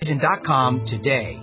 Vision.com today.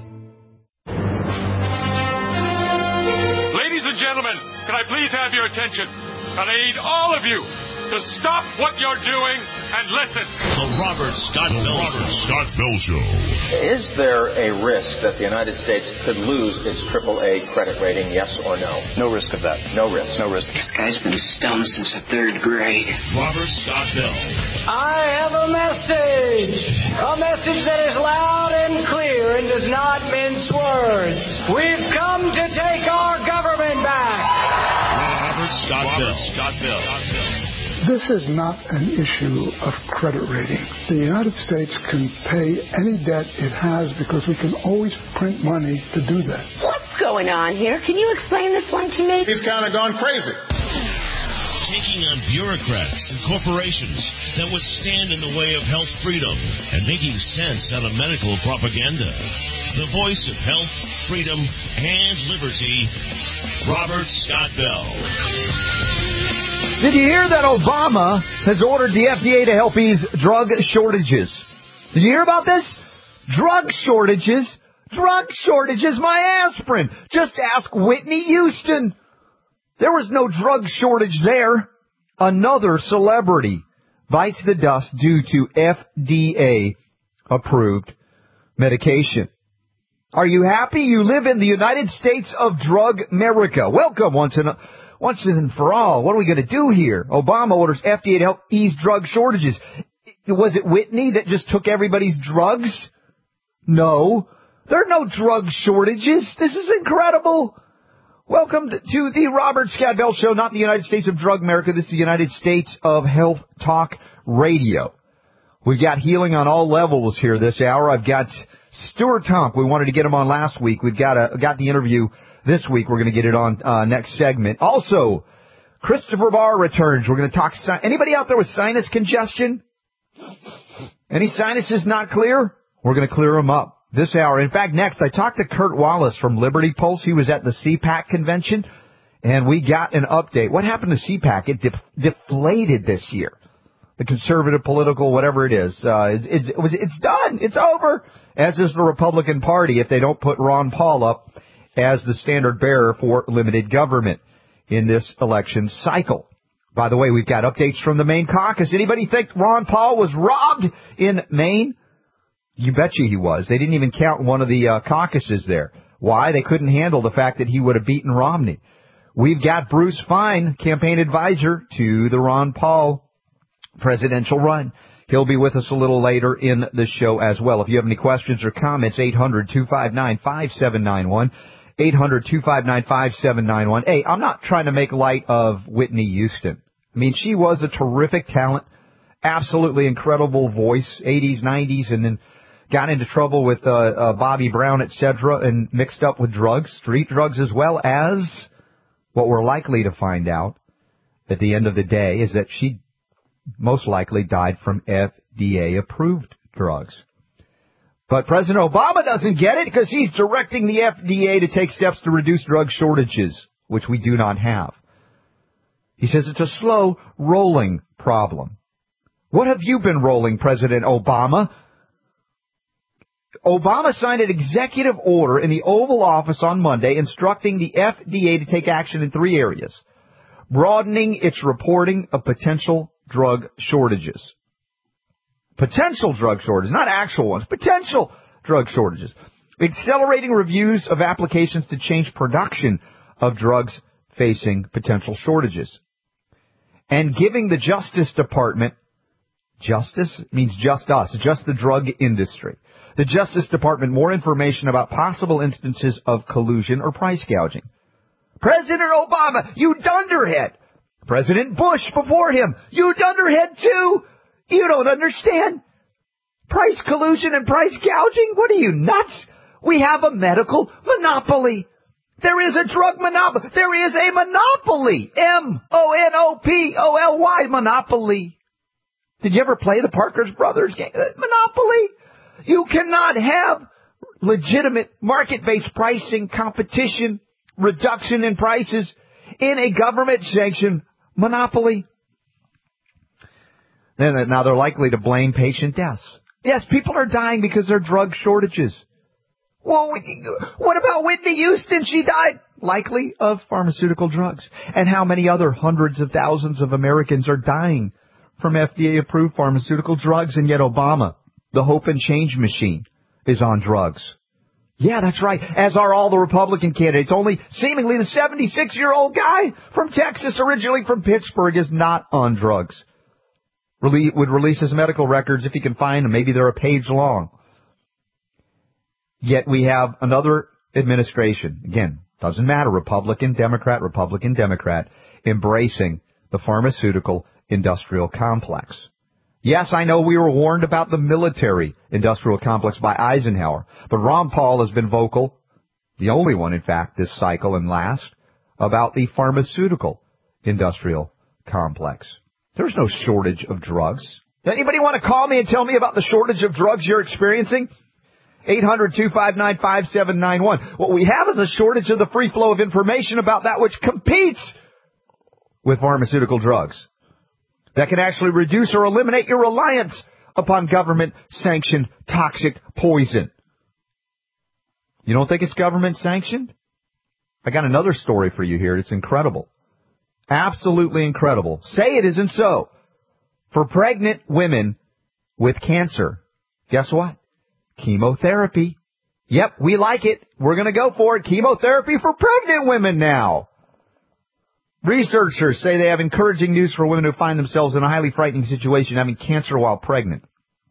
Ladies and gentlemen, can I please have your attention? And I need all of you to stop what you're doing and listen. The Robert Scott Bell Show. Is there a risk that the United States could lose its AAA credit rating, yes or no? No risk of that. No risk. No risk. This guy's been stoned since the 3rd grade. Robert Scott Bell. I have a message. A message that is loud and clear and does not mince words. We've come to take our government back. Robert Scott Bell. This is not an issue of credit rating. The United States can pay any debt it has because we can always print money to do that. What's going on here? Can you explain this one to me? He's kind of gone crazy. Taking on bureaucrats and corporations that would stand in the way of health freedom and making sense out of medical propaganda. The voice of health, freedom, and liberty, Robert Scott Bell. Did you hear that Obama has ordered the FDA to help ease drug shortages? Did you hear about this? Drug shortages, my aspirin. Just ask Whitney Houston. There was no drug shortage there. Another celebrity bites the dust due to FDA-approved medication. Are you happy you live in the United States of Drug America? Welcome once and for all. What are we going to do here? Obama orders FDA to help ease drug shortages. Was it Whitney that just took everybody's drugs? No. There are no drug shortages. This is incredible. Welcome to the Robert Scott Bell Show, not the United States of Drug America. This is the United States of Health Talk Radio. We've got healing on all levels here this hour. I've got Stuart Tomk. We wanted to get him on last week. We've got the interview this week. We're going to get it on next segment. Also, Christopher Barr returns. We're going to talk. Anybody out there with sinus congestion? Any sinuses not clear? We're going to clear them up this hour. In fact, next, I talked to Kurt Wallace from Liberty Pulse. He was at the CPAC convention, and we got an update. What happened to CPAC? It deflated this year. The conservative political, whatever it is. It's done. It's over. As is the Republican Party if they don't put Ron Paul up as the standard bearer for limited government in this election cycle. By the way, we've got updates from the Maine caucus. Anybody think Ron Paul was robbed in Maine? You betcha he was. They didn't even count one of the caucuses there. Why? They couldn't handle the fact that he would have beaten Romney. We've got Bruce Fein, campaign advisor to the Ron Paul presidential run. He'll be with us a little later in the show as well. If you have any questions or comments, 800-259-5791. 800-259-5791. Hey, I'm not trying to make light of Whitney Houston. I mean, she was a terrific talent, absolutely incredible voice, 80s, 90s, and then got into trouble with Bobby Brown, etc., and mixed up with drugs, street drugs, as well as what we're likely to find out at the end of the day is that she most likely died from FDA-approved drugs. But President Obama doesn't get it because he's directing the FDA to take steps to reduce drug shortages, which we do not have. He says it's a slow-rolling problem. What have you been rolling, President Obama? Obama signed an executive order in the Oval Office on Monday instructing the FDA to take action in 3 areas: broadening its reporting of potential drug shortages. Potential drug shortages, not actual ones, potential drug shortages. Accelerating reviews of applications to change production of drugs facing potential shortages. And giving the Justice Department, justice means just us, just the drug industry, the Justice Department more information about possible instances of collusion or price gouging. President Obama, you dunderhead. President Bush before him, you dunderhead too. You don't understand. Price collusion and price gouging? What are you, nuts? We have a medical monopoly. There is a drug monopoly. There is a monopoly. Monopoly. Monopoly. Did you ever play the Parker's Brothers game? Monopoly. You cannot have legitimate market-based pricing, competition, reduction in prices in a government-sanctioned monopoly. Now they're likely to blame patient deaths. Yes, people are dying because there are drug shortages. Well, what about Whitney Houston? She died, likely, of pharmaceutical drugs. And how many other hundreds of thousands of Americans are dying from FDA-approved pharmaceutical drugs? And yet Obama, the hope and change machine, is on drugs. Yeah, that's right, as are all the Republican candidates. Only seemingly the 76-year-old guy from Texas, originally from Pittsburgh, is not on drugs. Would release his medical records if he can find them. Maybe they're a page long. Yet we have another administration, again, doesn't matter, Republican, Democrat, embracing the pharmaceutical industrial complex. Yes, I know we were warned about the military industrial complex by Eisenhower, but Ron Paul has been vocal, the only one, in fact, this cycle and last, about the pharmaceutical industrial complex. There's no shortage of drugs. Anybody want to call me and tell me about the shortage of drugs you're experiencing? 800-259-5791. What we have is a shortage of the free flow of information about that which competes with pharmaceutical drugs that can actually reduce or eliminate your reliance upon government-sanctioned toxic poison. You don't think it's government-sanctioned? I got another story for you here. It's incredible. Absolutely incredible. Say it isn't so. For pregnant women with cancer, guess what? Chemotherapy. Yep, we like it. We're going to go for it. Chemotherapy for pregnant women now. Researchers say they have encouraging news for women who find themselves in a highly frightening situation having cancer while pregnant.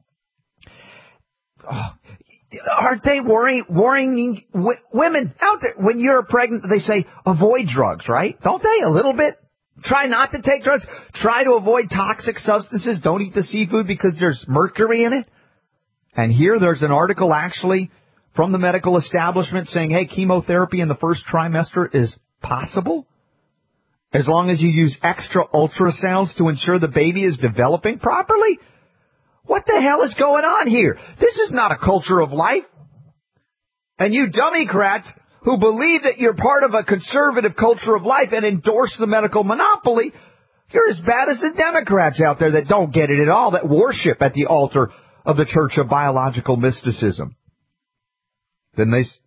Aren't they worrying women out there? When you're pregnant, they say avoid drugs, right? Don't they? A little bit. Try not to take drugs. Try to avoid toxic substances. Don't eat the seafood because there's mercury in it. And here there's an article actually from the medical establishment saying, hey, chemotherapy in the first trimester is possible as long as you use extra ultrasounds to ensure the baby is developing properly. What the hell is going on here? This is not a culture of life. And you dummy-crats who believe that you're part of a conservative culture of life and endorse the medical monopoly, you're as bad as the Democrats out there that don't get it at all, that worship at the altar of the Church of Biological Mysticism. Then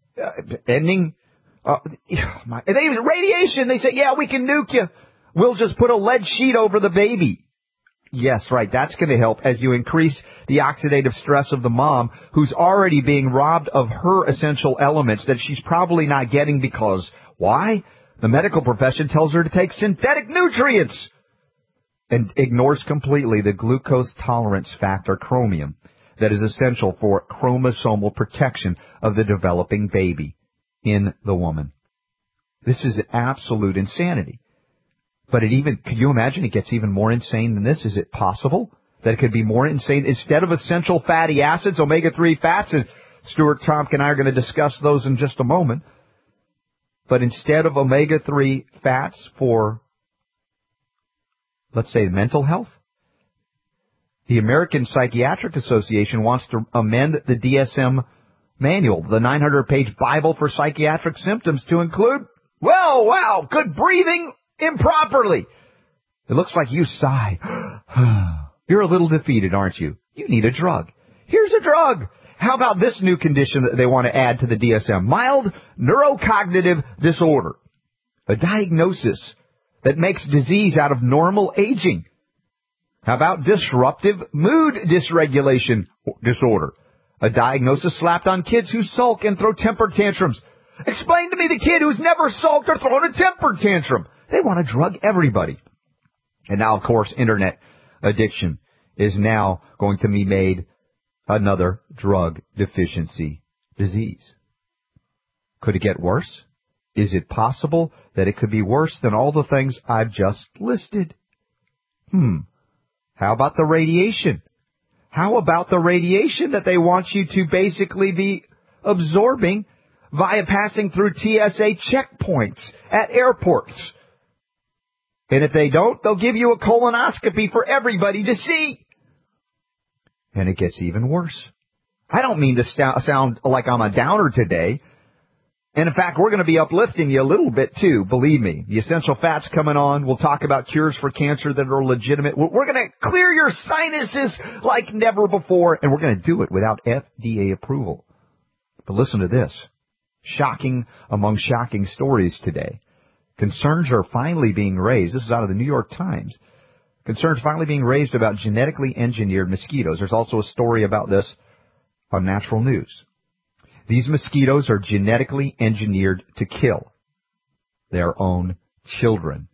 radiation, they say, yeah, we can nuke you. We'll just put a lead sheet over the baby. Yes, right, that's going to help as you increase the oxidative stress of the mom who's already being robbed of her essential elements that she's probably not getting because, why? The medical profession tells her to take synthetic nutrients and ignores completely the glucose tolerance factor, chromium, that is essential for chromosomal protection of the developing baby in the woman. This is absolute insanity. But could you imagine it gets even more insane than this? Is it possible that it could be more insane? Instead of essential fatty acids, omega-3 fats, and Stuart Tomk and I are going to discuss those in just a moment. But instead of omega-3 fats for, let's say, mental health, the American Psychiatric Association wants to amend the DSM manual, the 900-page Bible for psychiatric symptoms, to include, well, wow, good breathing improperly. It looks like you sigh. You're a little defeated, aren't you? You need a drug. Here's a drug. How about this new condition that they want to add to the DSM? Mild neurocognitive disorder. A diagnosis that makes disease out of normal aging. How about disruptive mood dysregulation disorder? A diagnosis slapped on kids who sulk and throw temper tantrums. Explain to me the kid who's never sulked or thrown a temper tantrum. They want to drug everybody. And now, of course, internet addiction is now going to be made another drug deficiency disease. Could it get worse? Is it possible that it could be worse than all the things I've just listed? How about the radiation? How about the radiation that they want you to basically be absorbing via passing through TSA checkpoints at airports? And if they don't, they'll give you a colonoscopy for everybody to see. And it gets even worse. I don't mean to sound like I'm a downer today. And in fact, we're going to be uplifting you a little bit too, believe me. The essential fats coming on. We'll talk about cures for cancer that are legitimate. We're going to clear your sinuses like never before, and we're going to do it without FDA approval. But listen to this. Shocking among shocking stories today. Concerns are finally being raised. This is out of the New York Times. Concerns finally being raised about genetically engineered mosquitoes. There's also a story about this on Natural News. These mosquitoes are genetically engineered to kill their own children.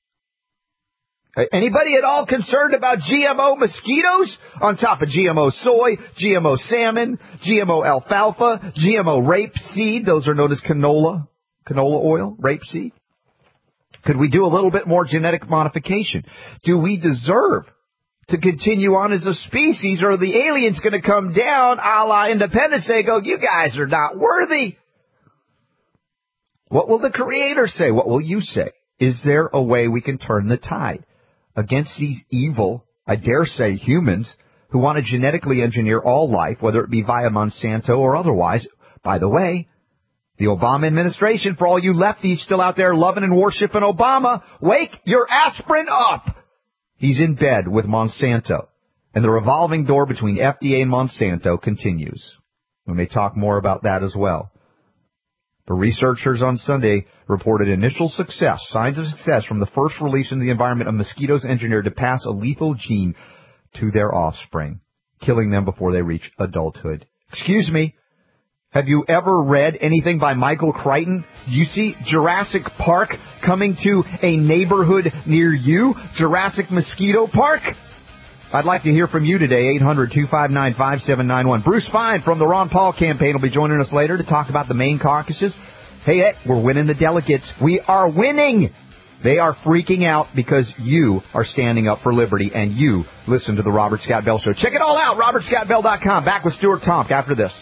Anybody at all concerned about GMO mosquitoes? On top of GMO soy, GMO salmon, GMO alfalfa, GMO rapeseed. Those are known as canola oil, rapeseed. Could we do a little bit more genetic modification? Do we deserve to continue on as a species, or are the aliens going to come down a la Independence Day and go, you guys are not worthy? What will the Creator say? What will you say? Is there a way we can turn the tide against these evil, I dare say, humans who want to genetically engineer all life, whether it be via Monsanto or otherwise? By the way, the Obama administration, for all you lefties still out there loving and worshiping Obama, wake your aspirin up. He's in bed with Monsanto, and the revolving door between FDA and Monsanto continues. We may talk more about that as well. But researchers on Sunday reported initial success, signs of success from the first release in the environment of mosquitoes engineered to pass a lethal gene to their offspring, killing them before they reach adulthood. Excuse me, have you ever read anything by Michael Crichton? You see Jurassic Park coming to a neighborhood near you? Jurassic Mosquito Park? I'd like to hear from you today, 800-259-5791. Bruce Fine from the Ron Paul campaign will be joining us later to talk about the Maine caucuses. Hey, we're winning the delegates. We are winning. They are freaking out because you are standing up for liberty, and you listen to the Robert Scott Bell Show. Check it all out, robertscottbell.com. Back with Stuart Tomk after this.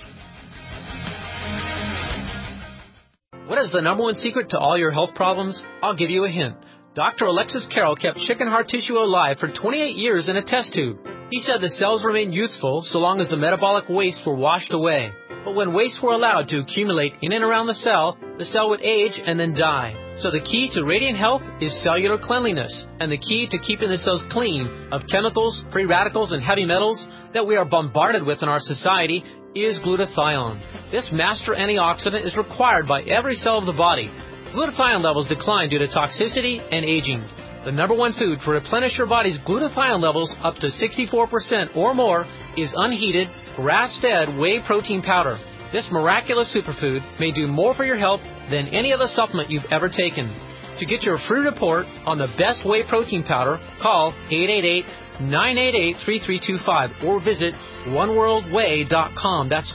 What is the number one secret to all your health problems? I'll give you a hint. Dr. Alexis Carroll kept chicken heart tissue alive for 28 years in a test tube. He said the cells remained youthful so long as the metabolic wastes were washed away. But when wastes were allowed to accumulate in and around the cell would age and then die. So the key to radiant health is cellular cleanliness, and the key to keeping the cells clean of chemicals, free radicals, and heavy metals that we are bombarded with in our society is glutathione. This master antioxidant is required by every cell of the body. Glutathione levels decline due to toxicity and aging. The number one food to replenish your body's glutathione levels up to 64% or more is unheated, grass-fed whey protein powder. This miraculous superfood may do more for your health than any other supplement you've ever taken. To get your free report on the best whey protein powder, call 888-988-3325 or visit oneworldwhey.com. That's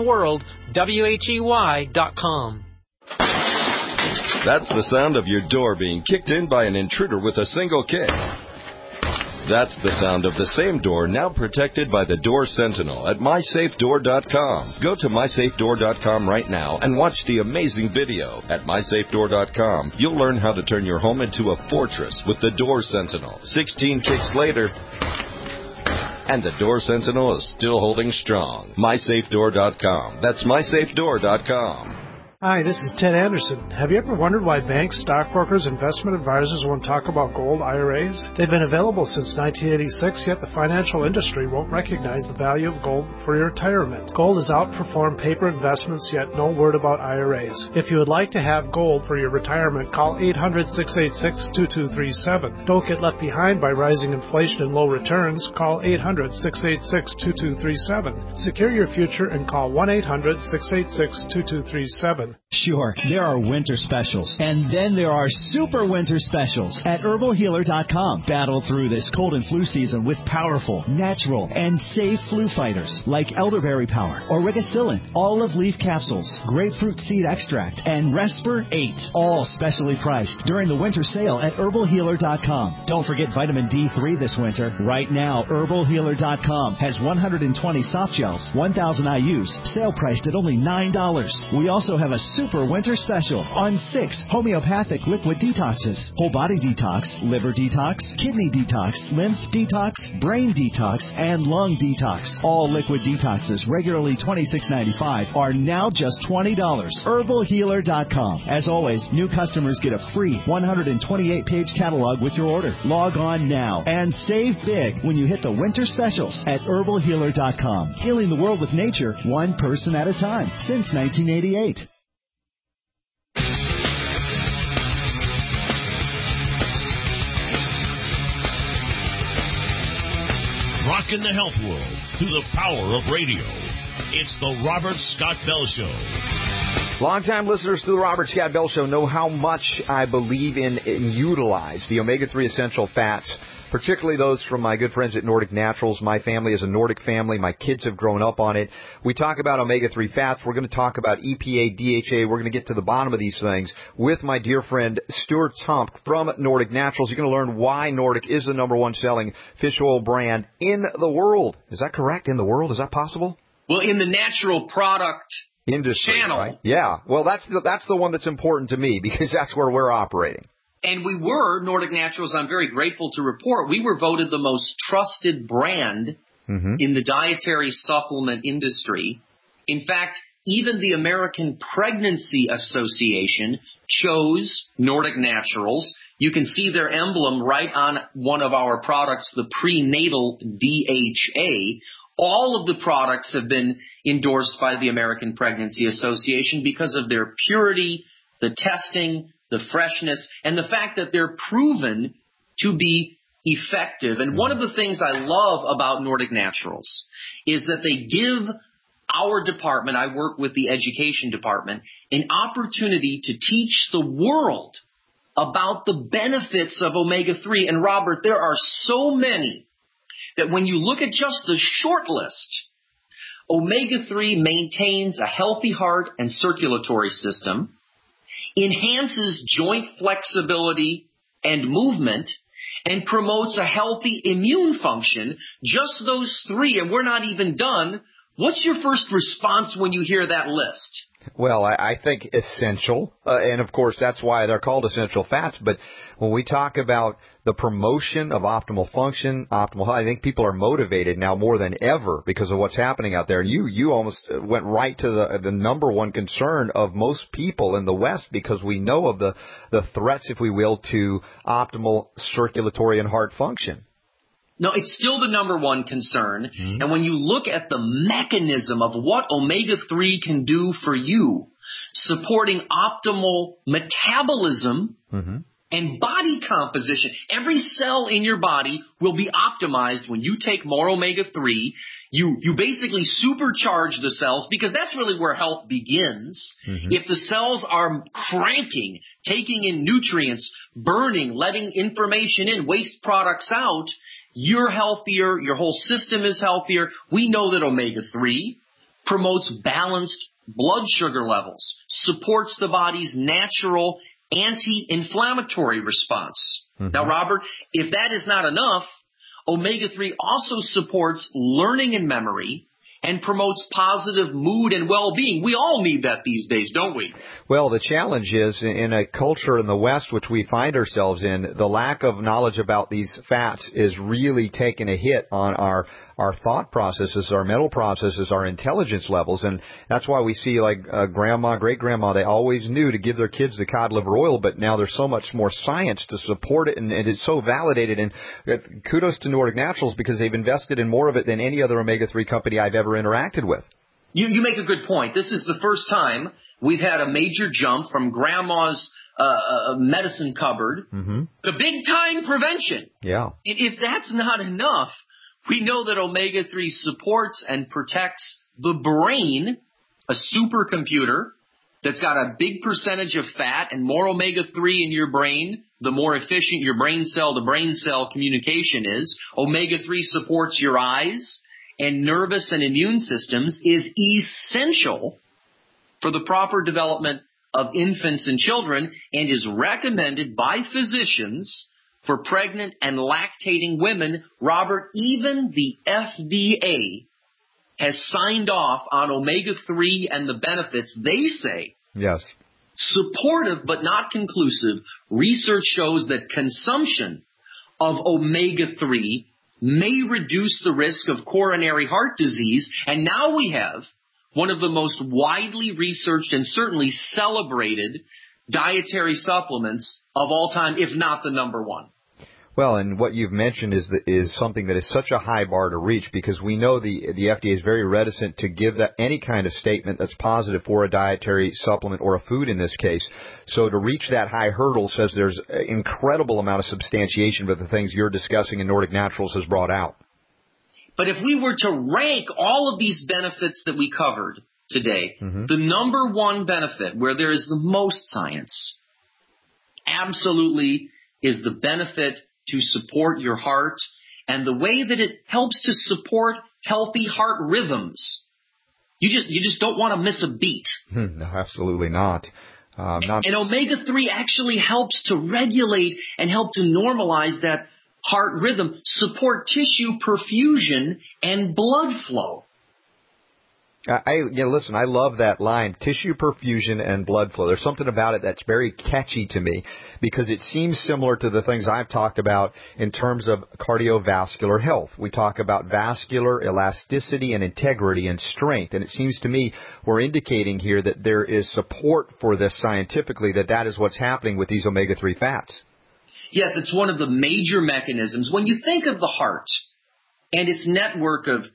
oneworldwhey.com. That's the sound of your door being kicked in by an intruder with a single kick. That's the sound of the same door now protected by the Door Sentinel at MySafeDoor.com. Go to MySafeDoor.com right now and watch the amazing video. At MySafeDoor.com, you'll learn how to turn your home into a fortress with the Door Sentinel. 16 kicks later, and the Door Sentinel is still holding strong. MySafeDoor.com. That's MySafeDoor.com. Hi, this is Ted Anderson. Have you ever wondered why banks, stockbrokers, investment advisors won't talk about gold IRAs? They've been available since 1986, yet the financial industry won't recognize the value of gold for your retirement. Gold has outperformed paper investments, yet no word about IRAs. If you would like to have gold for your retirement, call 800-686-2237. Don't get left behind by rising inflation and low returns. Call 800-686-2237. Secure your future and call 1-800-686-2237. Sure, there are winter specials, and then there are super winter specials at herbalhealer.com. Battle through this cold and flu season with powerful, natural, and safe flu fighters like elderberry power, origicillin, olive leaf capsules, grapefruit seed extract, and Resper 8, all specially priced during the winter sale at herbalhealer.com. Don't forget vitamin D3 this winter. Right now, herbalhealer.com has 120 soft gels, 1,000 IUs, sale priced at only $9. We also have a super winter special on 6 homeopathic liquid detoxes. Whole body detox, liver detox, kidney detox, lymph detox, brain detox, and lung detox. All liquid detoxes, regularly $26.95, are now just $20. HerbalHealer.com. As always, new customers get a free 128-page catalog with your order. Log on now and save big when you hit the winter specials at HerbalHealer.com. Healing the world with nature, one person at a time, since 1988. Rocking the health world through the power of radio. It's the Robert Scott Bell Show. Longtime listeners to the Robert Scott Bell Show know how much I believe in and utilize the omega-3 essential fats, particularly those from my good friends at Nordic Naturals. My family is a Nordic family. My kids have grown up on it. We talk about omega-3 fats. We're going to talk about EPA, DHA. We're going to get to the bottom of these things with my dear friend Stuart Tump from Nordic Naturals. You're going to learn why Nordic is the number one selling fish oil brand in the world. Is that correct? In the world? Is that possible? Well, in the natural product industry, channel. Right? Yeah. Well, that's the one that's important to me because that's where we're operating. And we were, Nordic Naturals, I'm very grateful to report, we were voted the most trusted brand in the dietary supplement industry. In fact, even the American Pregnancy Association chose Nordic Naturals. You can see their emblem right on one of our products, the prenatal DHA. All of the products have been endorsed by the American Pregnancy Association because of their purity, the testing, the freshness, and the fact that they're proven to be effective. And one of the things I love about Nordic Naturals is that they give our department, I work with the education department, an opportunity to teach the world about the benefits of omega-3. And Robert, there are so many that when you look at just the short list, omega-3 maintains a healthy heart and circulatory system, enhances joint flexibility and movement, and promotes a healthy immune function. Just those three, and we're not even done. What's your first response when you hear that list? Well, I think essential, and of course that's why they're called essential fats, but when we talk about the promotion of optimal function, optimal health, I think people are motivated now more than ever because of what's happening out there. And you almost went right to the number one concern of most people in the West because we know of the threats, if we will, to optimal circulatory and heart function. No, it's still the number one concern. And when you look at the mechanism of what omega-3 can do for you, supporting optimal metabolism and body composition, every cell in your body will be optimized when you take more omega-3. You basically supercharge the cells because that's really where health begins. If the cells are cranking, taking in nutrients, burning, letting information in, waste products out, you're healthier, your whole system is healthier. We know that omega-3 promotes balanced blood sugar levels, supports the body's natural anti-inflammatory response. Now, Robert, if that is not enough, omega-3 also supports learning and memory and promotes positive mood and well-being. We all need that these days, don't we? Well, the challenge is in a culture in the West, which we find ourselves in, the lack of knowledge about these fats is really taking a hit on our thought processes, our mental processes, our intelligence levels. And that's why we see like grandma, great-grandma, they always knew to give their kids the cod liver oil, but now there's so much more science to support it, and it's so validated. And kudos to Nordic Naturals because they've invested in more of it than any other omega-3 company I've ever interacted with. You make a good point. This is the first time we've had a major jump from grandma's medicine cupboard to big-time prevention. Yeah. If that's not enough, we know that omega-3 supports and protects the brain, a supercomputer that's got a big percentage of fat, and more omega-3 in your brain, the more efficient your brain cell to brain cell communication is. Omega-3 supports your eyes and nervous and immune systems, is essential for the proper development of infants and children, and is recommended by physicians for pregnant and lactating women. Robert, even the FDA has signed off on omega-3 and the benefits they say Yes. Supportive but not conclusive research shows that consumption of omega-3 may reduce the risk of coronary heart disease, and now we have one of the most widely researched and certainly celebrated dietary supplements of all time, if not the number one. Well, and what you've mentioned is something that is such a high bar to reach, because we know the FDA is very reticent to give any kind of statement that's positive for a dietary supplement or a food in this case. So to reach that high hurdle says there's an incredible amount of substantiation for the things you're discussing and Nordic Naturals has brought out. But if we were to rank all of these benefits that we covered today, the number one benefit where there is the most science absolutely is the benefit to support your heart and the way that it helps to support healthy heart rhythms. You just don't want to miss a beat. No, absolutely not. And omega-3 actually helps to regulate and help to normalize that heart rhythm, support tissue perfusion and blood flow. Listen, I love that line, tissue perfusion and blood flow. There's something about it that's very catchy to me because it seems similar to the things I've talked about in terms of cardiovascular health. We talk about vascular elasticity and integrity and strength, and it seems to me we're indicating here that there is support for this scientifically, that is what's happening with these omega-3 fats. Yes, it's one of the major mechanisms. When you think of the heart and its network of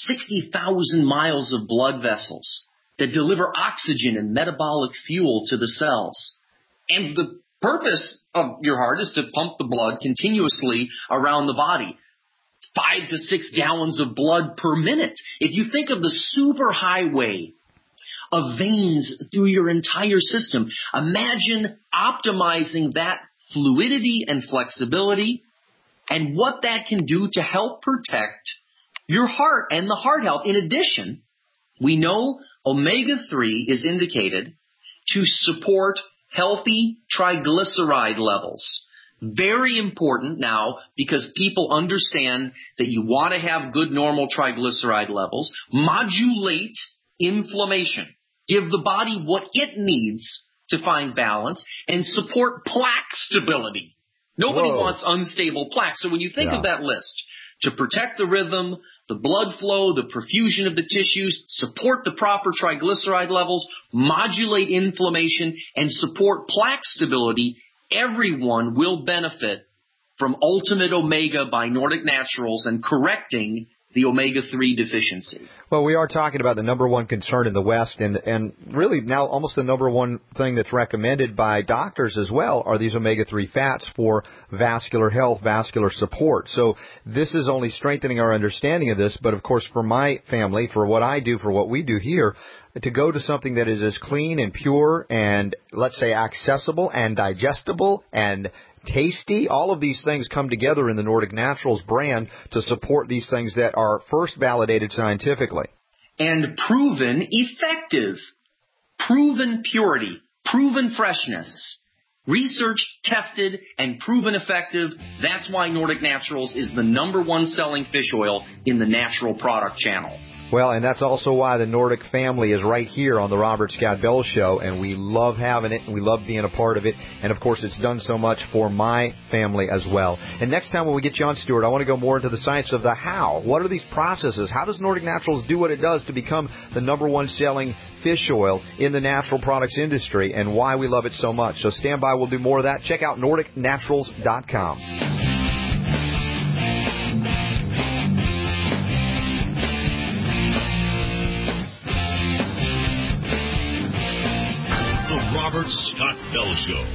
60,000 miles of blood vessels that deliver oxygen and metabolic fuel to the cells. And the purpose of your heart is to pump the blood continuously around the body. 5 to 6 gallons of blood per minute. If you think of the superhighway of veins through your entire system, imagine optimizing that fluidity and flexibility and what that can do to help protect your heart and the heart health. In addition, we know omega-3 is indicated to support healthy triglyceride levels. Very important now because people understand that you want to have good normal triglyceride levels, modulate inflammation, give the body what it needs to find balance, and support plaque stability. Nobody wants unstable plaque. So when you think of that list, to protect the rhythm, the blood flow, the perfusion of the tissues, support the proper triglyceride levels, modulate inflammation, and support plaque stability, everyone will benefit from Ultimate Omega by Nordic Naturals and correcting the omega-3 deficiency. Well, we are talking about the number one concern in the West, and really now almost the number one thing that's recommended by doctors as well are these omega-3 fats for vascular health, vascular support. So this is only strengthening our understanding of this, but of course for my family, for what I do, for what we do here, to go to something that is as clean and pure and, let's say, accessible and digestible and tasty, all of these things come together in the Nordic Naturals brand to support these things that are first validated scientifically. And proven effective, proven purity, proven freshness, research tested and proven effective. That's why Nordic Naturals is the number one selling fish oil in the natural product channel. Well, and that's also why the Nordic family is right here on the Robert Scott Bell Show, and we love having it, and we love being a part of it, and of course it's done so much for my family as well. And next time when we get you on, Stuart, I want to go more into the science of the how. What are these processes? How does Nordic Naturals do what it does to become the number one selling fish oil in the natural products industry, and why we love it so much? So stand by, we'll do more of that. Check out NordicNaturals.com. Robert Scott Bell Show.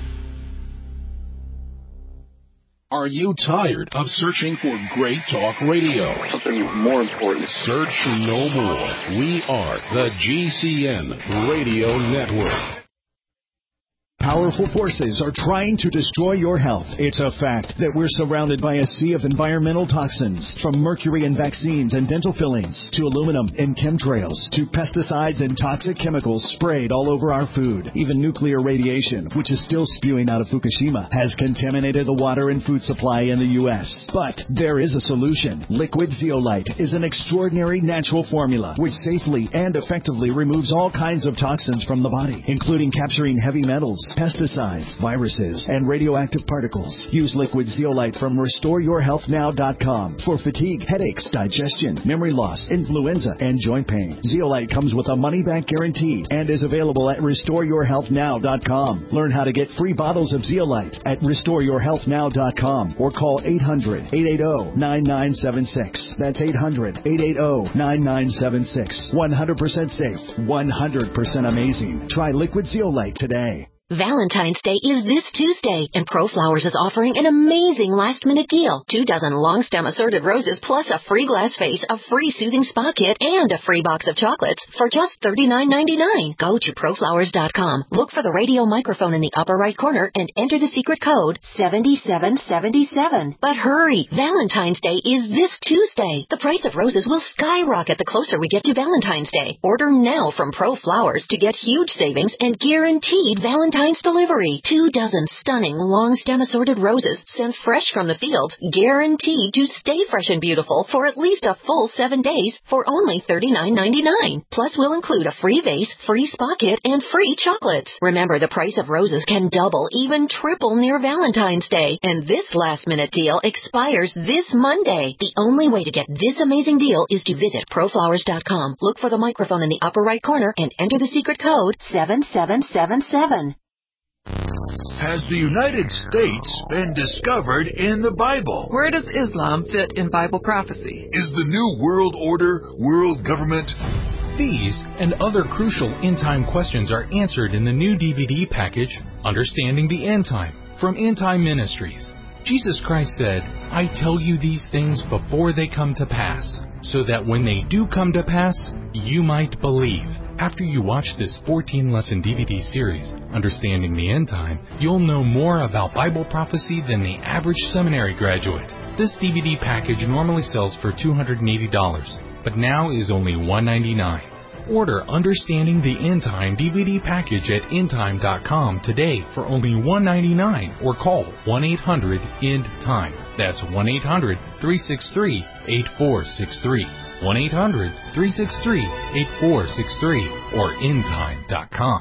Are you tired of searching for great talk radio? Something more important. Search no more. We are the GCN Radio Network. Powerful forces are trying to destroy your health. It's a fact that we're surrounded by a sea of environmental toxins, from mercury in vaccines and dental fillings, to aluminum in chemtrails, to pesticides and toxic chemicals sprayed all over our food. Even nuclear radiation, which is still spewing out of Fukushima, has contaminated the water and food supply in the U.S. But there is a solution. Liquid Zeolite is an extraordinary natural formula which safely and effectively removes all kinds of toxins from the body, including capturing heavy metals, pesticides, viruses, and radioactive particles. Use Liquid Zeolite from RestoreYourHealthNow.com for fatigue, headaches, digestion, memory loss, influenza, and joint pain. Zeolite comes with a money-back guarantee and is available at RestoreYourHealthNow.com. Learn how to get free bottles of Zeolite at RestoreYourHealthNow.com or call 800-880-9976. That's 800-880-9976. 100% safe, 100% amazing. Try Liquid Zeolite today. Valentine's Day is this Tuesday, and ProFlowers is offering an amazing last-minute deal. 2 dozen long-stem assorted roses plus a free glass vase, a free soothing spa kit, and a free box of chocolates for just $39.99. Go to ProFlowers.com, look for the radio microphone in the upper right corner, and enter the secret code 7777. But hurry! Valentine's Day is this Tuesday. The price of roses will skyrocket the closer we get to Valentine's Day. Order now from ProFlowers to get huge savings and guaranteed Valentine's delivery. 2 dozen stunning long-stem assorted roses sent fresh from the fields, guaranteed to stay fresh and beautiful for at least a full 7 days for only $39.99. Plus, we'll include a free vase, free spa kit, and free chocolates. Remember, the price of roses can double, even triple near Valentine's Day. And this last-minute deal expires this Monday. The only way to get this amazing deal is to visit ProFlowers.com. Look for the microphone in the upper right corner and enter the secret code 7777. Has the United States been discovered in the Bible? Where does Islam fit in Bible prophecy? Is the New World Order world government? These and other crucial end-time questions are answered in the new DVD package, Understanding the End Time, from End Time Ministries. Jesus Christ said, "I tell you these things before they come to pass, so that when they do come to pass, you might believe." After you watch this 14-lesson DVD series, Understanding the End Time, you'll know more about Bible prophecy than the average seminary graduate. This DVD package normally sells for $280, but now is only $199. Order Understanding the End Time DVD package at endtime.com today for only $199 or call 1-800-END-TIME. That's 1-800-363-8463. 1-800-363-8463 or endtime.com.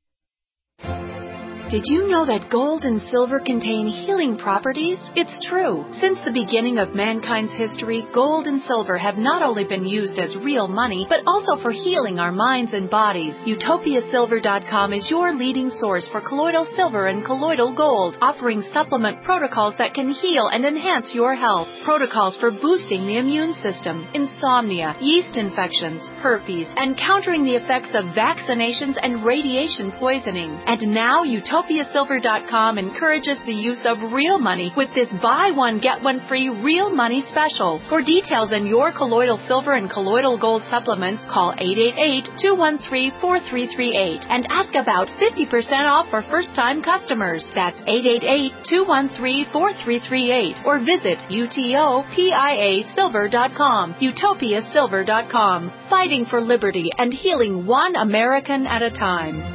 Did you know that gold and silver contain healing properties? It's true. Since the beginning of mankind's history, gold and silver have not only been used as real money, but also for healing our minds and bodies. UtopiaSilver.com is your leading source for colloidal silver and colloidal gold, offering supplement protocols that can heal and enhance your health. Protocols for boosting the immune system, insomnia, yeast infections, herpes, and countering the effects of vaccinations and radiation poisoning. And now UtopiaSilver.com encourages the use of real money with this buy one, get one free real money special. For details on your colloidal silver and colloidal gold supplements, call 888-213-4338 and ask about 50% off for first-time customers. That's 888-213-4338 or visit UTOPIASilver.com. UtopiaSilver.com. Fighting for liberty and healing one American at a time.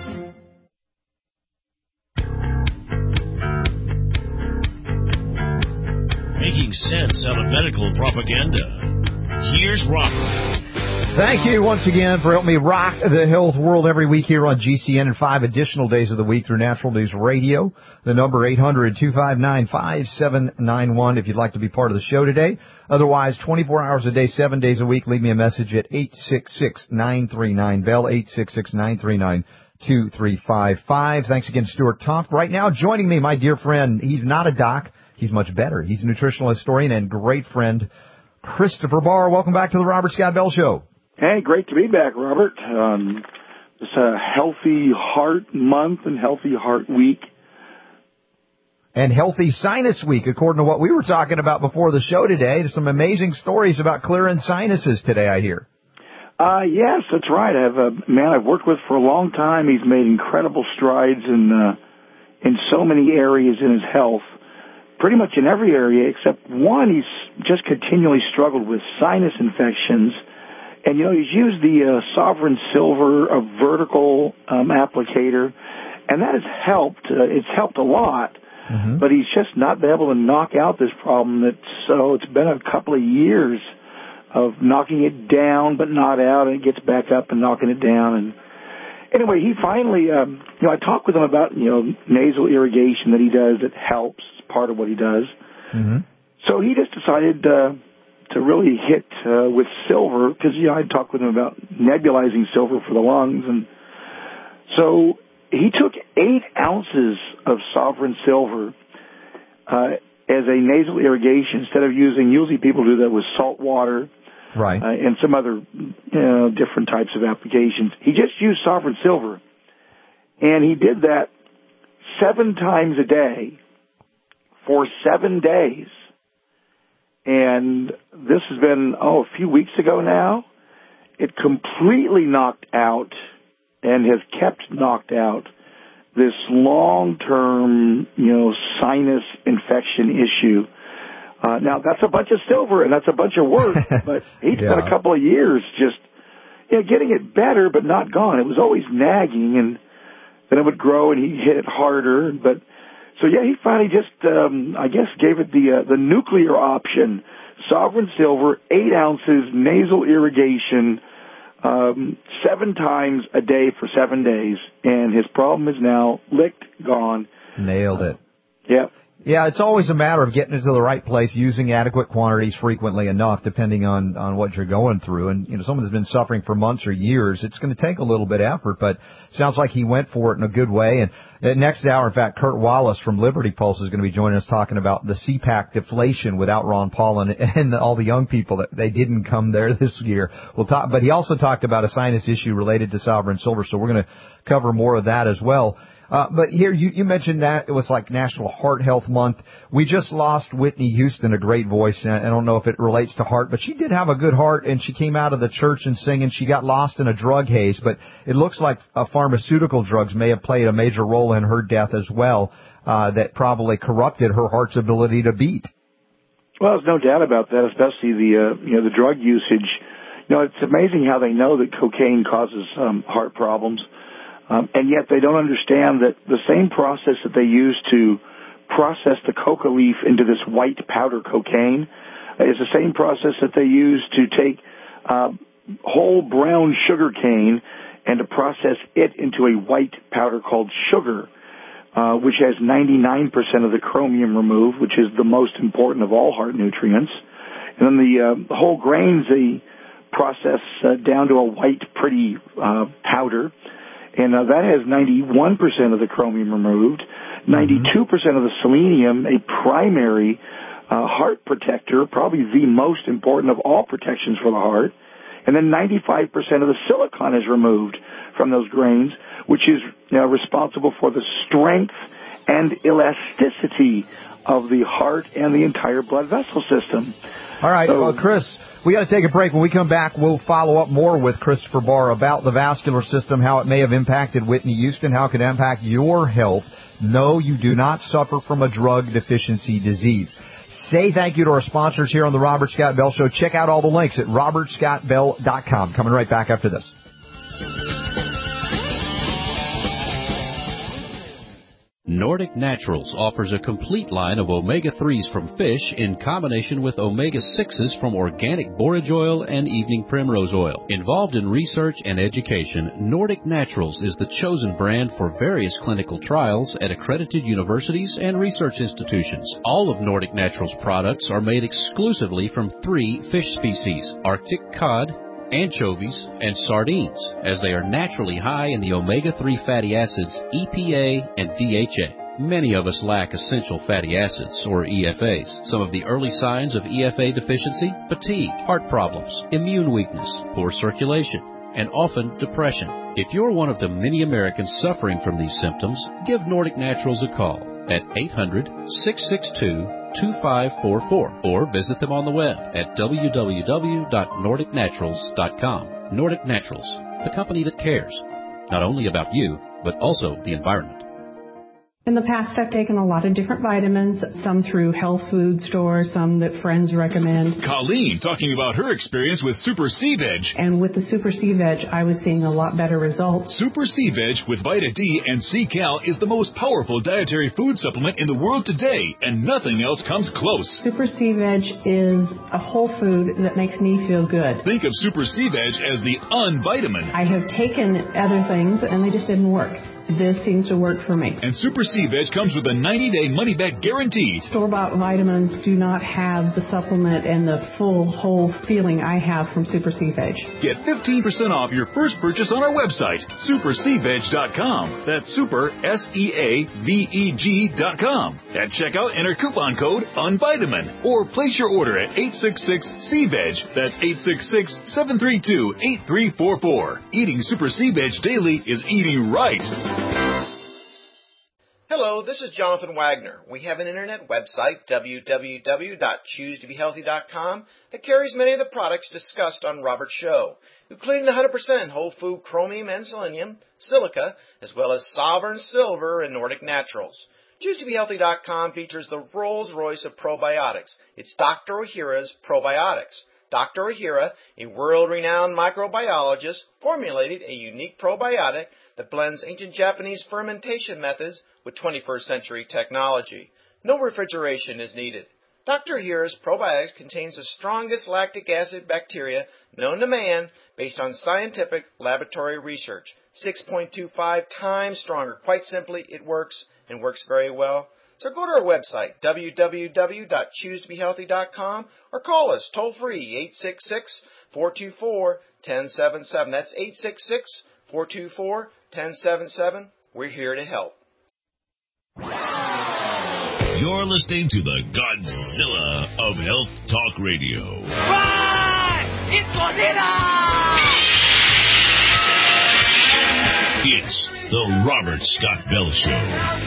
Making sense out of medical propaganda. Here's Robert. Thank you once again for helping me rock the health world every week here on GCN and 5 additional days of the week through Natural News Radio. The number 800-259-5791 if you'd like to be part of the show today. Otherwise, 24 hours a day, 7 days a week, leave me a message at 866-939-BELL, 866-939-2355. Thanks again, Stuart Tomp. Right now, joining me, my dear friend, he's not a doc. He's much better. He's a nutritional historian and great friend, Christopher Barr. Welcome back to the Robert Scott Bell Show. Hey, great to be back, Robert. It's a Healthy Heart Month and Healthy Heart Week. And Healthy Sinus Week, according to what we were talking about before the show today. There's some amazing stories about clearing sinuses today, I hear. Yes, that's right. I have a man I've worked with for a long time. He's made incredible strides in in so many areas in his health, pretty much in every area except one. He's just continually struggled with sinus infections. And, he's used the Sovereign Silver, a vertical applicator, and that has helped. It's helped a lot, but he's just not been able to knock out this problem. It's been a couple of years of knocking it down but not out, and it gets back up and knocking it down. And anyway, he finally, I talked with him about, nasal irrigation that he does that helps. It's part of what he does. So he just decided to really hit with silver, because I talked with him about nebulizing silver for the lungs, and so he took 8 ounces of Sovereign Silver as a nasal irrigation instead of using. Usually people do that with salt water, right, and some other different types of applications. He just used Sovereign Silver, and he did that 7 times a day for 7 days. And this has been, a few weeks ago now. It completely knocked out and has kept knocked out this long-term, sinus infection issue. Now, that's a bunch of silver and that's a bunch of work, but he spent a couple of years just getting it better but not gone. It was always nagging, and then it would grow and he'd hit it harder. But so, he finally just, gave it the nuclear option. Sovereign Silver, 8 ounces, nasal irrigation, 7 times a day for 7 days. And his problem is now licked, gone. Nailed it. Yeah. Yeah, it's always a matter of getting it to the right place, using adequate quantities frequently enough, depending on what you're going through. And, someone that's been suffering for months or years, it's going to take a little bit of effort, but sounds like he went for it in a good way. And next hour, in fact, Kurt Wallace from Liberty Pulse is going to be joining us talking about the CPAC deflation without Ron Paul and all the young people that they didn't come there this year. We'll talk, but he also talked about a sinus issue related to Sovereign Silver, so we're going to cover more of that as well. But here, you mentioned that it was like National Heart Health Month. We just lost Whitney Houston, a great voice. And I don't know if it relates to heart, but she did have a good heart, and she came out of the church and singing. She got lost in a drug haze, but it looks like pharmaceutical drugs may have played a major role in her death as well, that probably corrupted her heart's ability to beat. Well, there's no doubt about that, especially the drug usage. It's amazing how they know that cocaine causes heart problems. And yet they don't understand that the same process that they use to process the coca leaf into this white powder cocaine is the same process that they use to take whole brown sugar cane and to process it into a white powder called sugar, which has 99% of the chromium removed, which is the most important of all heart nutrients. And then the whole grains they process down to a white, pretty powder. And that has 91% of the chromium removed, 92% of the selenium, a primary heart protector, probably the most important of all protections for the heart. And then 95% of the silicon is removed from those grains, which is responsible for the strength and elasticity of the heart and the entire blood vessel system. All right, well, Chris, we got to take a break. When we come back, we'll follow up more with Christopher Barr about the vascular system, how it may have impacted Whitney Houston, how it can impact your health. No, you do not suffer from a drug deficiency disease. Say thank you to our sponsors here on the Robert Scott Bell Show. Check out all the links at robertscottbell.com. Coming right back after this. Nordic Naturals offers a complete line of omega-3s from fish in combination with omega-6s from organic borage oil and evening primrose oil. Involved in research and education, Nordic Naturals is the chosen brand for various clinical trials at accredited universities and research institutions. All of Nordic Naturals products are made exclusively from 3 fish species: Arctic cod, anchovies, and sardines, as they are naturally high in the omega-3 fatty acids EPA and DHA. Many of us lack essential fatty acids, or EFAs. Some of the early signs of EFA deficiency: fatigue, heart problems, immune weakness, poor circulation, and often depression. If you're one of the many Americans suffering from these symptoms, give Nordic Naturals a call at 800-662-2544 or visit them on the web at www.nordicnaturals.com. Nordic Naturals, the company that cares, not only about you, but also the environment. In the past, I've taken a lot of different vitamins, some through health food stores, some that friends recommend. Colleen talking about her experience with Super C-Veg. And with the Super C-Veg, I was seeing a lot better results. Super C-Veg with Vita D and C-Cal is the most powerful dietary food supplement in the world today, and nothing else comes close. Super C-Veg is a whole food that makes me feel good. Think of Super C-Veg as the unvitamin. I have taken other things, and they just didn't work. This seems to work for me. And Super C-Veg comes with a 90-day money-back guarantee. Store-bought vitamins do not have the supplement and the full, whole feeling I have from Super C-Veg. Get 15% off your first purchase on our website, supercveg.com. That's super, SEAVEG.com. At checkout, enter coupon code UNVITAMIN. Or place your order at 866-C-VEG. That's 866-732-8344. Eating Super C-Veg daily is eating right. Hello, this is Jonathan Wagner. We have an internet website, www.choosetobehealthy.com, that carries many of the products discussed on Robert's show, including 100% whole food chromium and selenium, silica, as well as Sovereign Silver and Nordic Naturals. ChooseToBeHealthy.com features the Rolls-Royce of probiotics. It's Dr. Ohhira's Probiotics. Dr. Ohhira, a world-renowned microbiologist, formulated a unique probiotic that blends ancient Japanese fermentation methods with 21st century technology. No refrigeration is needed. Dr. Ohhira's probiotics contains the strongest lactic acid bacteria known to man based on scientific laboratory research. 6.25 times stronger. Quite simply, it works and works very well. So go to our website, www.choosetobehealthy.com, or call us toll-free, 866-424-1077. That's 866-424-1077. We're here to help. You're listening to the Godzilla of Health Talk Radio. Right! It's Godzilla! It's the Robert Scott Bell Show.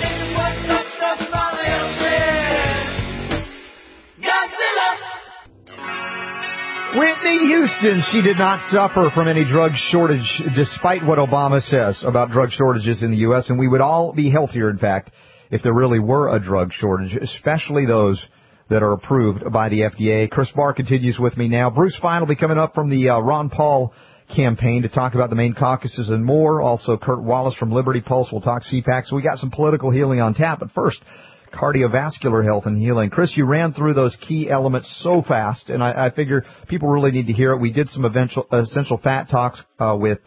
Whitney Houston, she did not suffer from any drug shortage, despite what Obama says about drug shortages in the U.S., and we would all be healthier, in fact, if there really were a drug shortage, especially those that are approved by the FDA. Chris Barr continues with me now. Bruce Fein will be coming up from the Ron Paul campaign to talk about the main caucuses and more. Also, Kurt Wallace from Liberty Pulse will talk CPAC. So we got some political healing on tap. But first, cardiovascular health and healing. Chris, you ran through those key elements so fast, and I figure people really need to hear it. We did some essential fat talks with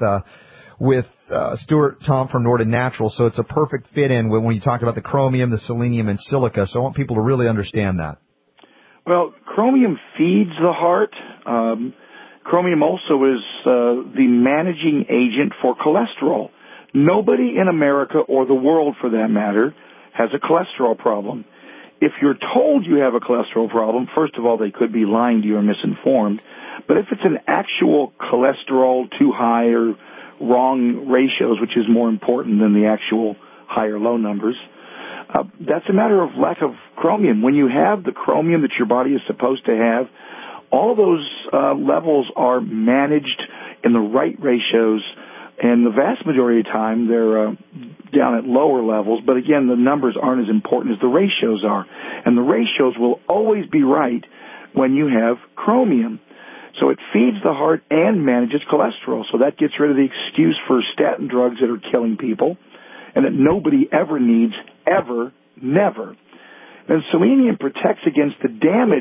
Stuart Tom from Nordic Naturals, so it's a perfect fit-in when you talk about the chromium, the selenium, and silica. So I want people to really understand that. Well, chromium feeds the heart. Chromium also is the managing agent for cholesterol. Nobody in America, or the world for that matter, has a cholesterol problem. If you're told you have a cholesterol problem, first of all, they could be lying to you or misinformed. But if it's an actual cholesterol too high or wrong ratios, which is more important than the actual high or low numbers, that's a matter of lack of chromium. When you have the chromium that your body is supposed to have, all of those levels are managed in the right ratios, and the vast majority of the time they're down at lower levels. But again, the numbers aren't as important as the ratios are. And the ratios will always be right when you have chromium. So it feeds the heart and manages cholesterol. So that gets rid of the excuse for statin drugs that are killing people and that nobody ever needs, ever, never. And selenium protects against the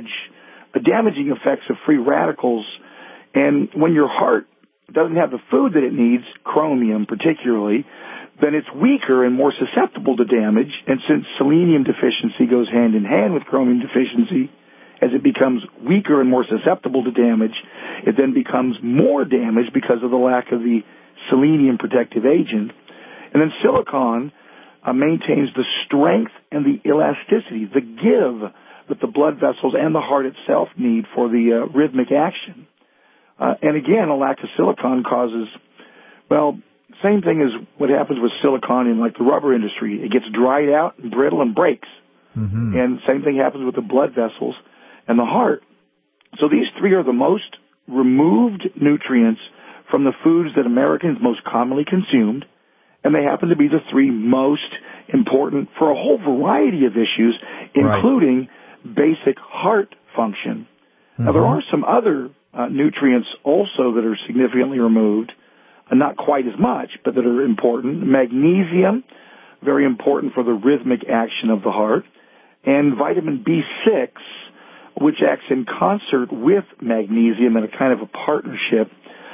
damaging effects of free radicals. And when your heart doesn't have the food that it needs, chromium particularly, then it's weaker and more susceptible to damage. And since selenium deficiency goes hand in hand with chromium deficiency, as it becomes weaker and more susceptible to damage, it then becomes more damaged because of the lack of the selenium protective agent. And then silicon maintains the strength and the elasticity, the give that the blood vessels and the heart itself need for the rhythmic action. And again, a lack of silicon causes, well, same thing as what happens with silicon in like the rubber industry. It gets dried out and brittle and breaks. Mm-hmm. And same thing happens with the blood vessels and the heart. So these three are the most removed nutrients from the foods that Americans most commonly consumed, and they happen to be the three most important for a whole variety of issues, including basic heart function. Now, there are some other nutrients also that are significantly removed, not quite as much, but that are important. Magnesium, very important for the rhythmic action of the heart, and vitamin B6, which acts in concert with magnesium in a kind of a partnership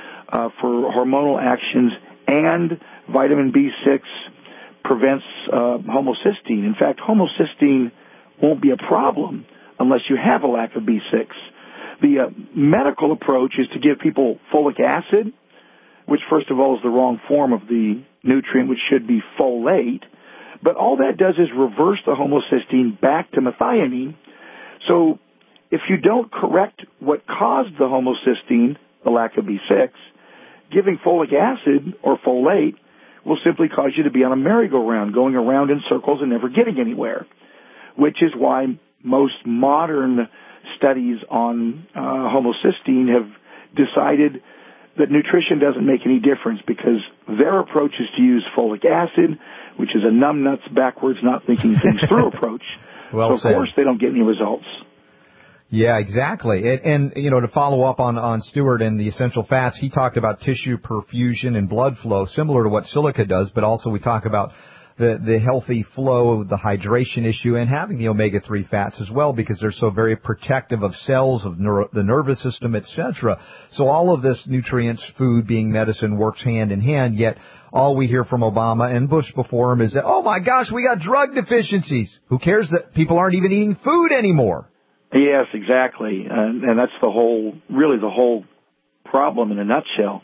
for hormonal actions, and vitamin B6 prevents homocysteine. In fact, homocysteine won't be a problem unless you have a lack of B6. The medical approach is to give people folic acid, which first of all is the wrong form of the nutrient, which should be folate. But all that does is reverse the homocysteine back to methionine. So if you don't correct what caused the homocysteine, the lack of B6, giving folic acid or folate will simply cause you to be on a merry-go-round, going around in circles and never getting anywhere, which is why most modern studies on homocysteine have decided that nutrition doesn't make any difference, because their approach is to use folic acid, which is a numbnuts, backwards, not thinking things through approach. Well so of said. course they don't get any results. Yeah, exactly. And you know, to follow up on Stuart and the essential fats, he talked about tissue perfusion and blood flow, similar to what silica does, but also we talk about the healthy flow, the hydration issue, and having the omega-3 fats as well, because they're so very protective of cells, of the nervous system, etc. So all of this nutrients, food being medicine, works hand in hand, yet all we hear from Obama and Bush before him is that, oh my gosh, we got drug deficiencies. Who cares that people aren't even eating food anymore? Yes, exactly. And that's really the whole problem in a nutshell.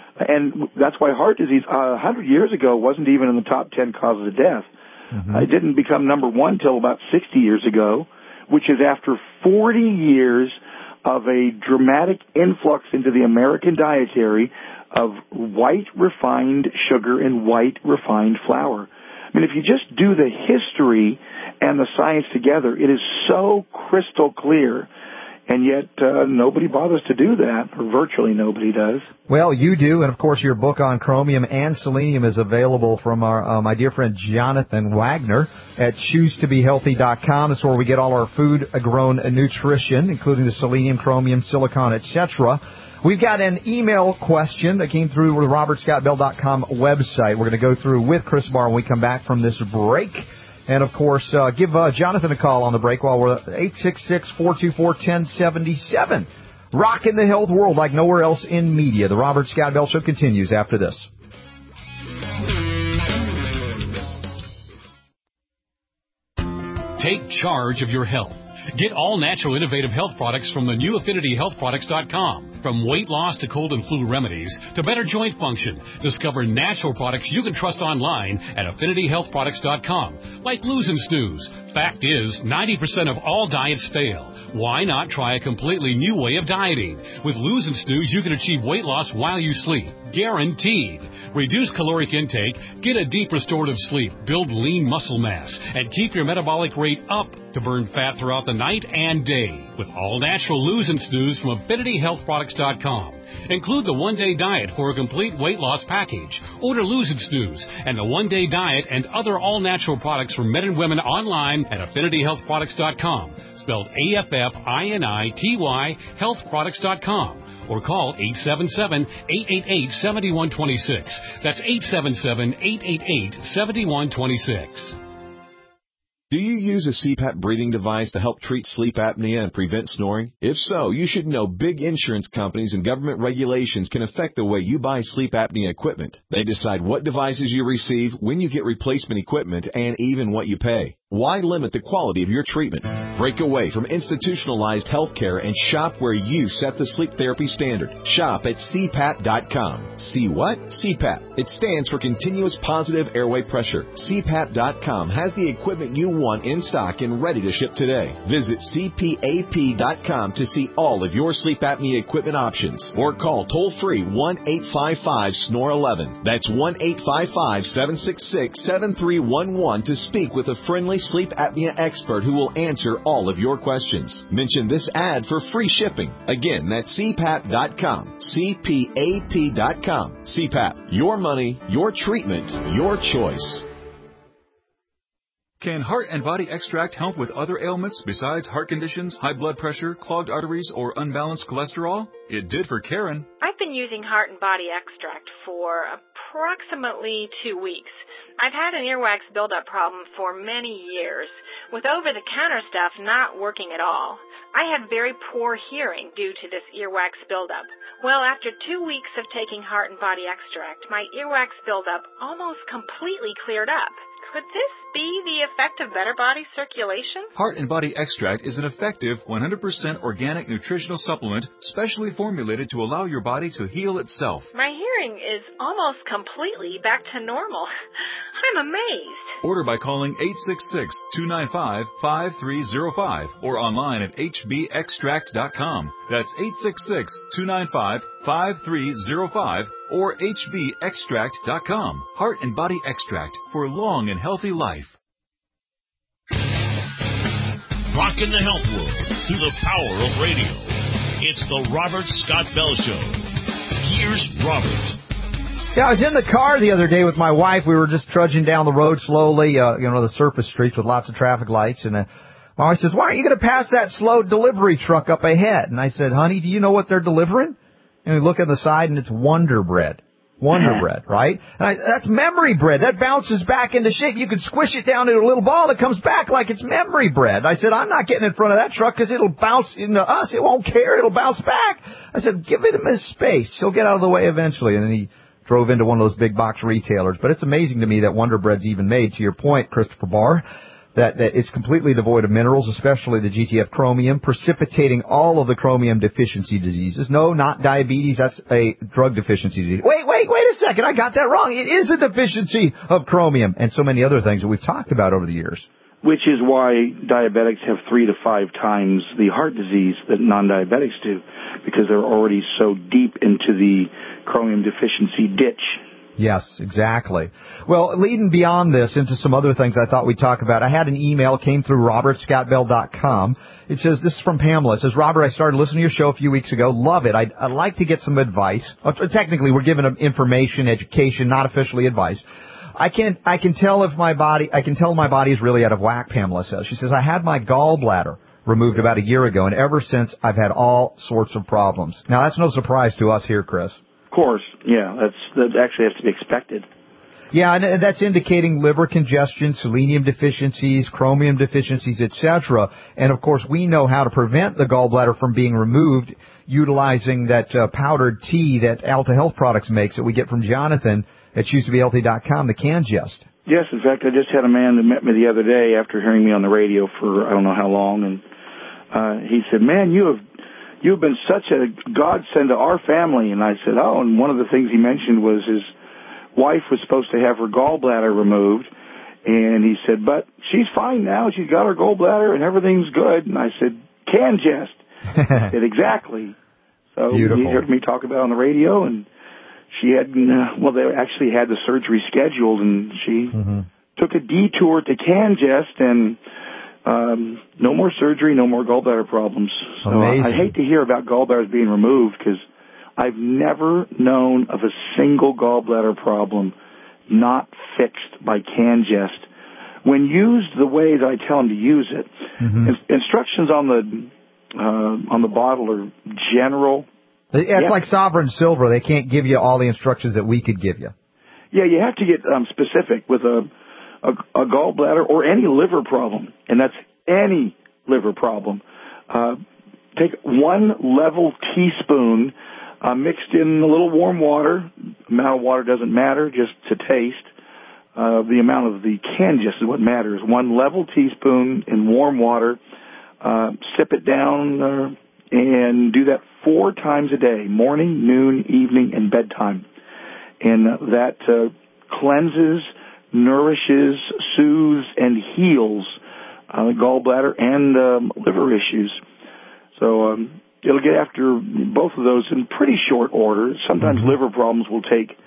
And that's why heart disease 100 years ago wasn't even in the top 10 causes of death. It didn't become number one till about 60 years ago, which is after 40 years of a dramatic influx into the American dietary of white refined sugar and white refined flour. I mean, if you just do the history and the science together, it is so crystal clear. And yet nobody bothers to do that, or virtually nobody does. Well, you do, and of course your book on chromium and selenium is available from our my dear friend Jonathan Wagner at ChooseToBeHealthy.com. That's where we get all our food-grown nutrition, including the selenium, chromium, silicon, etc. We've got an email question that came through the RobertScottBell.com website. We're going to go through with Chris Barr when we come back from this break. And, of course, give Jonathan a call on the break while we're at 866-424-1077. Rocking the health world like nowhere else in media. The Robert Scott Bell Show continues after this. Take charge of your health. Get all natural innovative health products from the new AffinityHealthProducts.com. From weight loss to cold and flu remedies to better joint function, discover natural products you can trust online at AffinityHealthProducts.com. Like Lose and Snooze. Fact is, 90% of all diets fail. Why not try a completely new way of dieting? With Lose and Snooze, you can achieve weight loss while you sleep. Guaranteed. Reduce caloric intake, get a deep restorative sleep, build lean muscle mass, and keep your metabolic rate up to burn fat throughout the night and day. With all natural Lose and Snooze from AffinityHealthProducts.com. Include the one-day diet for a complete weight loss package. Order Lose and Snooze and the one-day diet and other all-natural products for men and women online at AffinityHealthProducts.com. Spelled AFFINITY, healthproducts.com. Or call 877-888-7126. That's 877-888-7126. Do you use a CPAP breathing device to help treat sleep apnea and prevent snoring? If so, you should know big insurance companies and government regulations can affect the way you buy sleep apnea equipment. They decide what devices you receive, when you get replacement equipment, and even what you pay. Why limit the quality of your treatment? Break away from institutionalized health care and shop where you set the sleep therapy standard. Shop at CPAP.com. See what? CPAP. It stands for Continuous Positive Airway Pressure. CPAP.com has the equipment you want in stock and ready to ship today. Visit CPAP.com to see all of your sleep apnea equipment options. Or call toll-free 1-855-SNORE-11. That's 1-855-766-7311 to speak with a friendly sleep apnea expert who will answer all of your questions. Mention this ad for free shipping. Again, that's CPAP.com. CPAP.com. CPAP. Your money, your treatment, your choice. Can Heart and Body Extract help with other ailments besides heart conditions, high blood pressure, clogged arteries, or unbalanced cholesterol? It did for Karen. I've been using Heart and Body Extract for approximately 2 weeks. I've had an earwax buildup problem for many years, with over-the-counter stuff not working at all. I had very poor hearing due to this earwax buildup. Well, after 2 weeks of taking Heart and Body Extract, my earwax buildup almost completely cleared up. Could this be the effect of better body circulation? Heart and Body Extract is an effective 100% organic nutritional supplement specially formulated to allow your body to heal itself. My hearing is almost completely back to normal. I'm amazed. Order by calling 866-295-5305 or online at hbextract.com. That's 866-295-5305 or hbextract.com. Heart and Body Extract for a long and healthy life. Rocking the health world through the power of radio. It's the Robert Scott Bell Show. Here's Robert. Yeah, I was in the car the other day with my wife. We were just trudging down the road slowly, the surface streets with lots of traffic lights. And my wife says, "Why aren't you going to pass that slow delivery truck up ahead?" And I said, "Honey, do you know what they're delivering?" And we look at the side, and it's Wonder Bread. Wonder Bread, right? And that's memory bread. That bounces back into shape. You can squish it down into a little ball, and it comes back like it's memory bread. I said, "I'm not getting in front of that truck because it'll bounce into us. It won't care. It'll bounce back." I said, "Give him his space. He'll get out of the way eventually." And then he drove into one of those big box retailers. But it's amazing to me that Wonder Bread's even made, to your point, Christopher Barr, that it's completely devoid of minerals, especially the GTF chromium, precipitating all of the chromium deficiency diseases. No, not diabetes. That's a drug deficiency disease. Wait a second. I got that wrong. It is a deficiency of chromium and so many other things that we've talked about over the years. Which is why diabetics have 3 to 5 times the heart disease that non-diabetics do, because they're already so deep into the chromium deficiency ditch. Yes, exactly. Well, leading beyond this into some other things I thought we'd talk about. I had an email, came through robertscottbell.com. It says, this is from Pamela. It says, "Robert, I started listening to your show a few weeks ago. Love it. I'd like to get some advice." Technically, we're giving them information, education, not officially advice. I can tell my body is really out of whack, Pamela says. She says, "I had my gallbladder removed about a year ago, and ever since I've had all sorts of problems." Now, that's no surprise to us here, Chris. Of course, yeah, that actually has to be expected. Yeah, and that's indicating liver congestion, selenium deficiencies, chromium deficiencies, etc. And, of course, we know how to prevent the gallbladder from being removed utilizing that powdered tea that Alta Health Products makes that we get from Jonathan at ChooseToBeHealthy.com, the CanGest. Yes, in fact, I just had a man that met me the other day after hearing me on the radio for I don't know how long, and he said, "Man, you've been such a godsend to our family." And I said, "Oh," and one of the things he mentioned was his wife was supposed to have her gallbladder removed, and he said, "But she's fine now. She's got her gallbladder and everything's good." And I said, "CanGest." He said, "Exactly." So Beautiful. He heard me talk about it on the radio, and she had, they actually had the surgery scheduled, and she took a detour to CanGest, and no more surgery, no more gallbladder problems. So I hate to hear about gallbladders being removed because I've never known of a single gallbladder problem not fixed by CanGest. When used the way that I tell them to use it, instructions on the bottle are general. It's like Sovereign Silver. They can't give you all the instructions that we could give you. Yeah, you have to get specific with a gallbladder or any liver problem, and that's any liver problem. Take 1 level teaspoon mixed in a little warm water. Amount of water doesn't matter, just to taste. The amount of the CanGest is what matters. 1 level teaspoon in warm water. Sip it down and do that 4 times a day, morning, noon, evening, and bedtime. And that cleanses, nourishes, soothes, and heals gallbladder and liver issues. So it'll get after both of those in pretty short order. Sometimes liver problems will take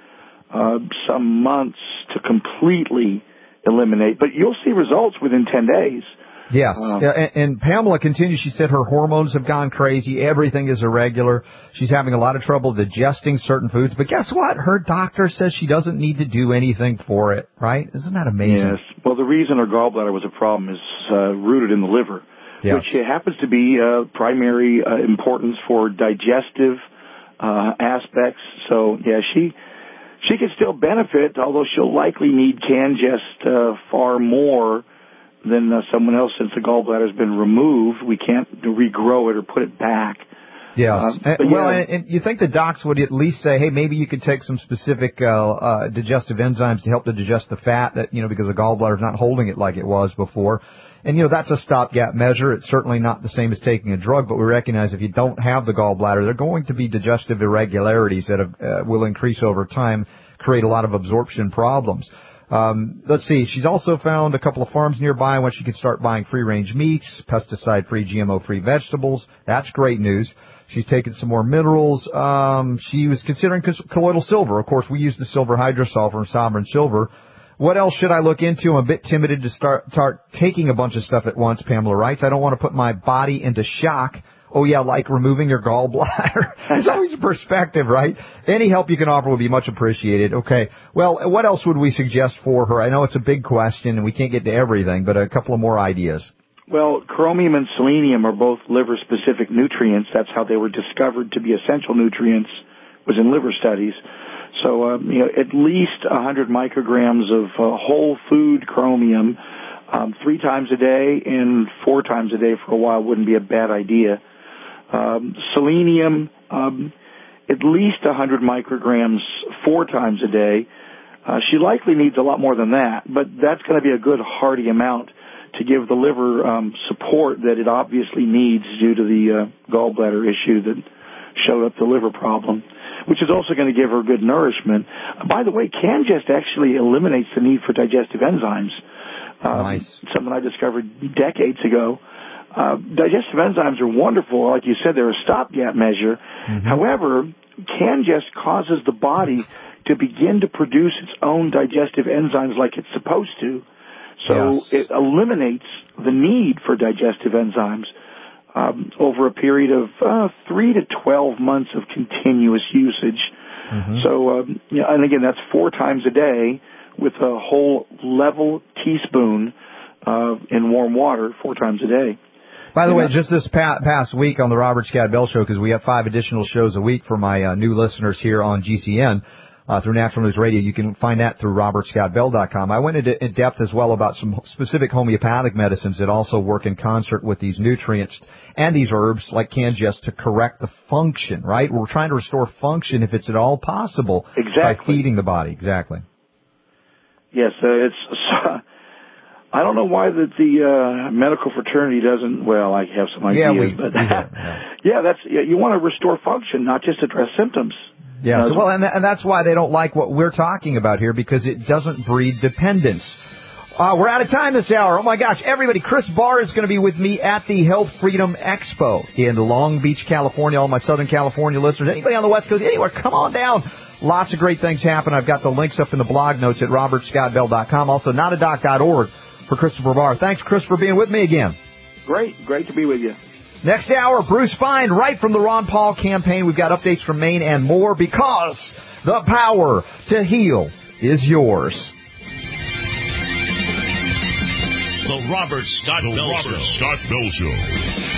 some months to completely eliminate, but you'll see results within 10 days. Yes. And Pamela continues, she said her hormones have gone crazy. Everything is irregular. She's having a lot of trouble digesting certain foods. But guess what? Her doctor says she doesn't need to do anything for it, right? Isn't that amazing? Yes. Well, the reason her gallbladder was a problem is rooted in the liver, which happens to be primary importance for digestive aspects. So, yeah, she can still benefit, although she'll likely need Cangest far more than someone else since the gallbladder has been removed. We can't regrow it or put it back. Yes. And you think the docs would at least say, hey, maybe you could take some specific digestive enzymes to help to digest the fat that, because the gallbladder is not holding it like it was before. And, that's a stopgap measure. It's certainly not the same as taking a drug, but we recognize if you don't have the gallbladder, there are going to be digestive irregularities that will increase over time, create a lot of absorption problems. Let's see. She's also found a couple of farms nearby when she could start buying free-range meats, pesticide-free, GMO-free vegetables. That's great news. She's taken some more minerals. She was considering colloidal silver. Of course, we use the silver hydrosol from Sovereign Silver. What else should I look into? I'm a bit timid to start taking a bunch of stuff at once, Pamela writes. I don't want to put my body into shock. Oh, yeah, like removing your gallbladder. It's always a perspective, right? Any help you can offer would be much appreciated. Okay. Well, what else would we suggest for her? I know it's a big question, and we can't get to everything, but a couple of more ideas. Well, chromium and selenium are both liver-specific nutrients. That's how they were discovered to be essential nutrients, was in liver studies. So, at least 100 micrograms of whole food chromium 3 times a day and 4 times a day for a while wouldn't be a bad idea. Selenium, at least 100 micrograms 4 times a day. She likely needs a lot more than that, but that's going to be a good hearty amount to give the liver support that it obviously needs due to the gallbladder issue that showed up the liver problem, which is also going to give her good nourishment. By the way, Cangest actually eliminates the need for digestive enzymes. Nice. Something I discovered decades ago. Digestive enzymes are wonderful. Like you said, they're a stopgap measure. Mm-hmm. However, Cangest causes the body to begin to produce its own digestive enzymes like it's supposed to. So it eliminates the need for digestive enzymes over a period of 3 to 12 months of continuous usage. Mm-hmm. So, and again, that's 4 times a day with a whole level teaspoon in warm water 4 times a day. By the way, just this past week on the Robert Scott Bell Show, because we have 5 additional shows a week for my new listeners here on GCN through Natural News Radio. You can find that through robertscottbell.com. I went into in depth as well about some specific homeopathic medicines that also work in concert with these nutrients and these herbs like Cangest to correct the function, right? We're trying to restore function if it's at all possible by feeding the body. Exactly. Yes, I don't know why the medical fraternity doesn't. Well, I have some ideas, but you want to restore function, not just address symptoms. Yeah, and that's why they don't like what we're talking about here, because it doesn't breed dependence. We're out of time this hour. Oh my gosh, everybody! Chris Barr is going to be with me at the Health Freedom Expo in Long Beach, California. All my Southern California listeners, anybody on the West Coast, anywhere, come on down. Lots of great things happen. I've got the links up in the blog notes at robertscottbell.com. Also, notadoc.org for Christopher Barr. Thanks, Chris, for being with me again. Great to be with you. Next hour, Bruce Fine, right from the Ron Paul campaign. We've got updates from Maine and more, because the power to heal is yours. The Robert Scott Bell Show.